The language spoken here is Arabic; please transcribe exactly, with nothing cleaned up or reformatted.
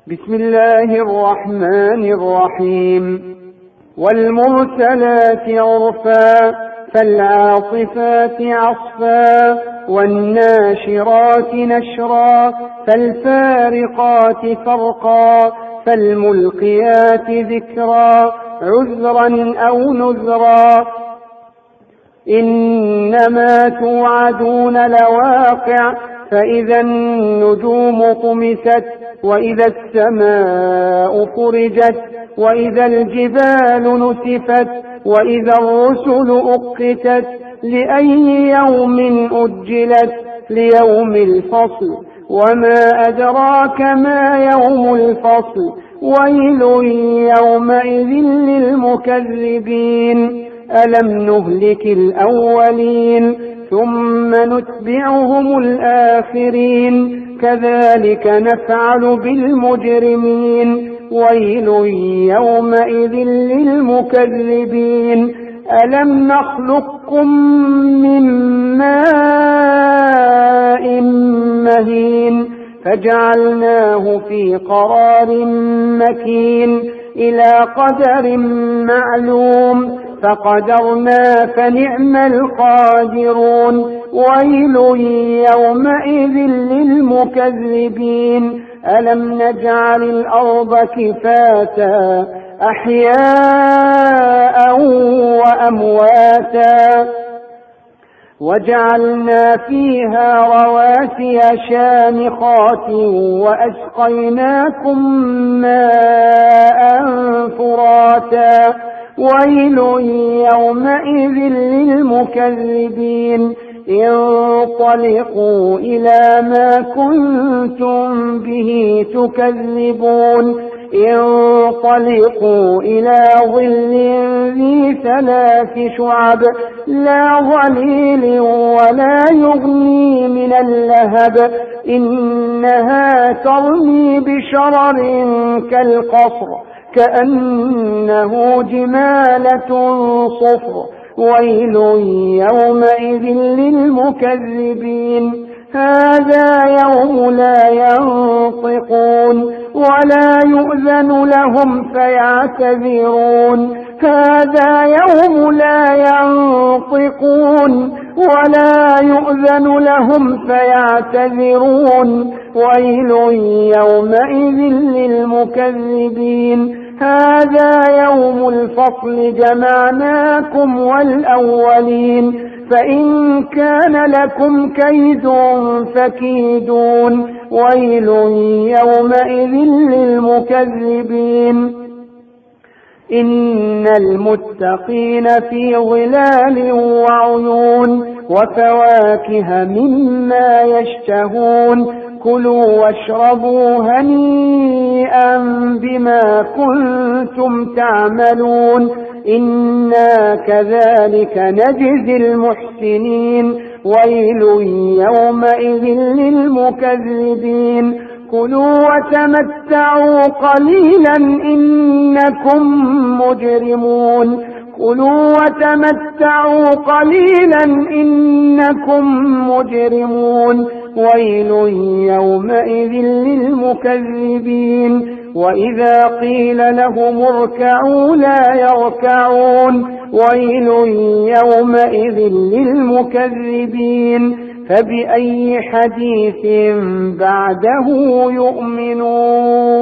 بسم الله الرحمن الرحيم والمرسلات عرفا فالعاصفات عصفا والناشرات نشرا فالفارقات فرقا فالملقيات ذكرا عذرا أو نذرا إنما توعدون لواقع فإذا النجوم طمست وإذا السماء فرجت وإذا الجبال نسفت وإذا الرسل أقتت لأي يوم أجلت ليوم الفصل وما أدراك ما يوم الفصل ويل يومئذ للمكذبين ألم نهلك الأولين ثم نتبعهم الآخرين كذلك نفعل بالمجرمين ويل يومئذ للمكذبين ألم نخلقكم من ماء مهين فجعلناه في قرار مكين إلى قدر معلوم فقدرنا فنعم القادرون ويل يومئذ للمكذبين ألم نجعل الأرض كفاتا أحياء وأمواتا وجعلنا فيها رواسي شامخات وأسقيناكم ماء فراتا ويل يومئذ للمكذبين انطلقوا إلى ما كنتم به تكذبون انطلقوا إلى ظل ذي ثلاث شعب لا ظليل ولا يغني من اللهب إنها ترمي بشرر كالقصر كأنه جمالة صفر ويل يومئذ للمكذبين هذا يوم لا ينطقون ولا يؤذن لهم فيعتذرون هذا يوم لا ينطقون ولا يؤذن لهم فيعتذرون ويل يومئذ للمكذبين هذا يوم الفصل جمعناكم والأولين فإن كان لكم كيد فكيدون ويل يومئذ للمكذبين إن المتقين في ظلال وعيون وفواكه مما يشتهون كلوا واشربوا هنيئا بما كنتم تعملون إنا كذلك نجزي المحسنين ويل يومئذ للمكذبين كلوا وتمتعوا قليلا إنكم مجرمون كلوا وتمتعوا قليلا إنكم مجرمون ويل يومئذ للمكذبين وإذا قيل لهم اركعوا لا يركعون ويل يومئذ للمكذبين فبأي حديث بعده يؤمنون.